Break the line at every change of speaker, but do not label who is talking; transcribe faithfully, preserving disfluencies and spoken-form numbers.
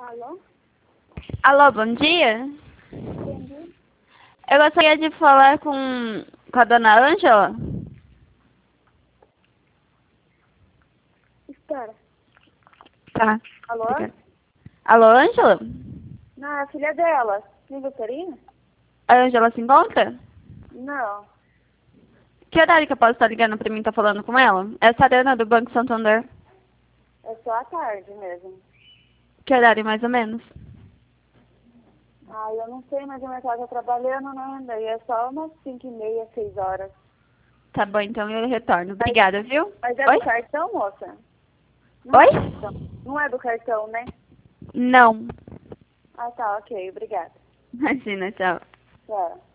Alô?
Alô, bom dia.
Entendi.
Eu gostaria de falar com, com a dona Ângela.
Espera.
Tá.
Alô?
Obrigada. Alô, Ângela?
Não, é a filha dela. Quem gostaria?
A Ângela se encontra?
Não.
Que horário que eu posso estar ligando pra mim estar falando com ela? É a Sarana do Banco Santander.
É só à tarde mesmo.
Que horário mais ou menos?
Ah, eu não sei, mas a minha casa tá trabalhando, né? Daí é só umas cinco e meia, seis horas.
Tá bom, então eu retorno. Obrigada, viu?
Mas é
Oi?
do cartão, moça? Não
Oi?
é do cartão. Não é do cartão, né?
Não.
Ah, tá, ok. Obrigada.
Imagina, tchau.
Tchau.